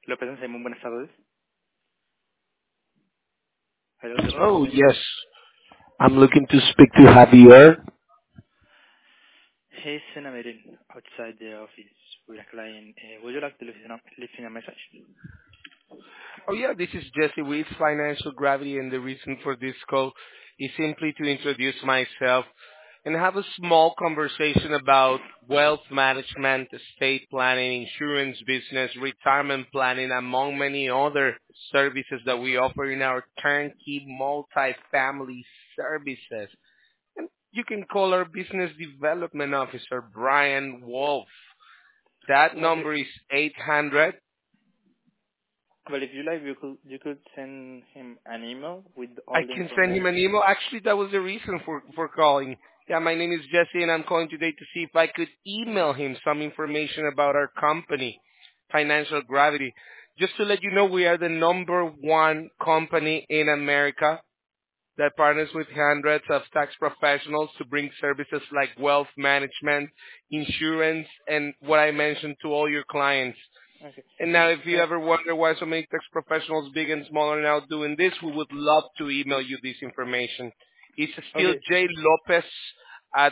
López and Simon, buenas tardes. Hello, López and Oh, Simon. yes. I'm looking to speak to Javier. He's in a meeting outside the office with a client. Would you like to listen a message? Oh, yeah, this is Jesse with Financial Gravity, and the reason for this call is simply to introduce myself and have a small conversation about wealth management, estate planning, insurance business, retirement planning, among many other services that we offer in our turnkey multi-family services. And you can call our business development officer, Brian Wolf. That Okay. number is 800. Well, if you like, you could send him an email with I all the can send him information. an email. Actually, that was the reason for calling. Yeah, my name is Jesse, and I'm calling today to see if I could email him some information about our company, Financial Gravity. Just to let you know, we are the number one company in America that partners with hundreds of tax professionals to bring services like wealth management, insurance, and what I mentioned to all your clients. Okay. And now, if you Uh, ever wonder why so many tax professionals, big and small, are now doing this, we would love to email you this information. It's still okay. J. Lopez at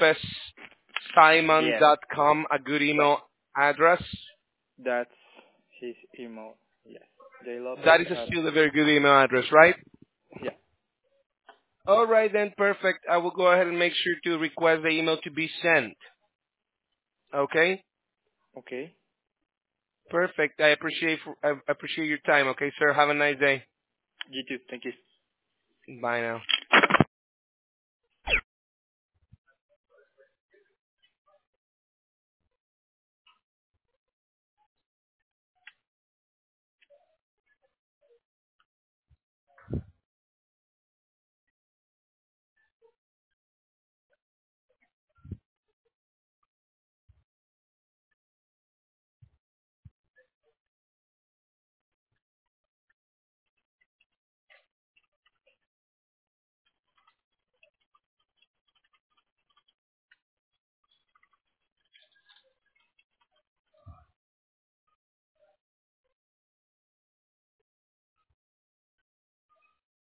Yes. lopezsimon.com, a good That email address. that's his email. Yes. J Lopez That is at still a very good email address, right? yeah. All right, then, perfect. I will go ahead and make sure to request the email to be sent. Okay? Okay. Perfect. I appreciate your time. Okay, sir. Have a nice day. You too. Thank you. Bye now.